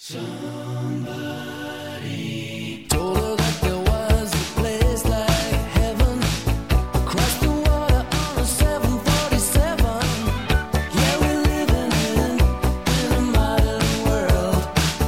Told her that there was a place like heaven across the water on a 747. Yeah, we're living in a modern world.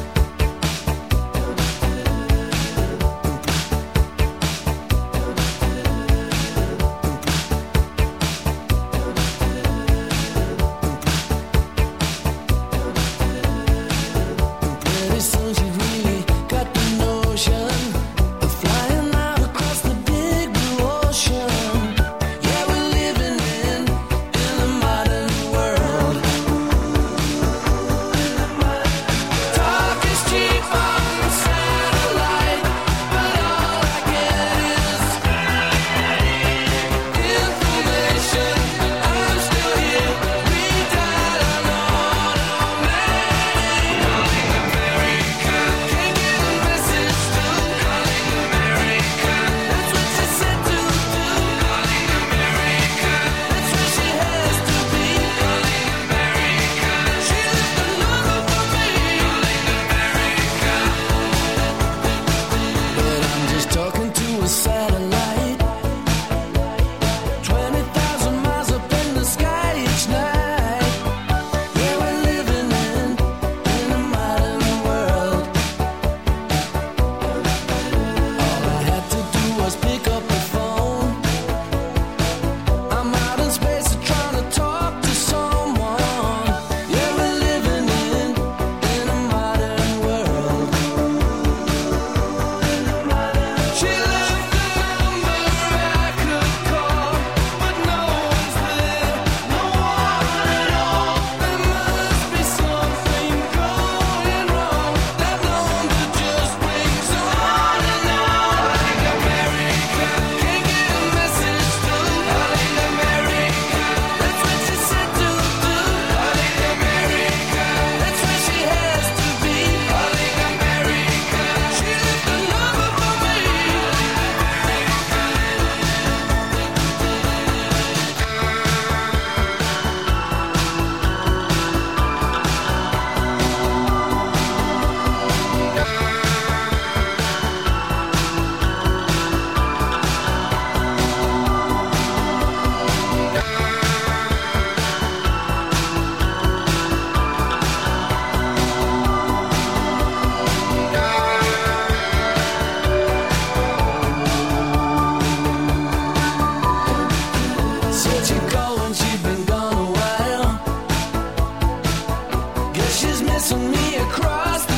Pretty soon she really got the notion of flying out across the big blue ocean. Yeah, we're living in a modern world. Talk is cheap on satellite, but all I get is information. I'm still here. We died on automatic. Calling America, can't get a message through. Calling America, that's what she said to do. Calling America, that's where she has to be. Calling America, she left the number for me. Calling America, but I'm just talking to a satellite. 20,000 miles up in the sky each night. Yeah, we're living in a modern world. All I had to do was pick up the phone. I'm out in space trying to talk to someone. Yeah, we're living in a modern world. She left the number I could call, but no one's there, no one at all. There must be something going wrong. That number just rings on and on. Calling America, can't get a message through. Calling America, that's what she said to do. Calling America, that's where she has to be. Calling America, she left the number for me. Said she'd call when she'd been gone a while. Guess she's missing me across the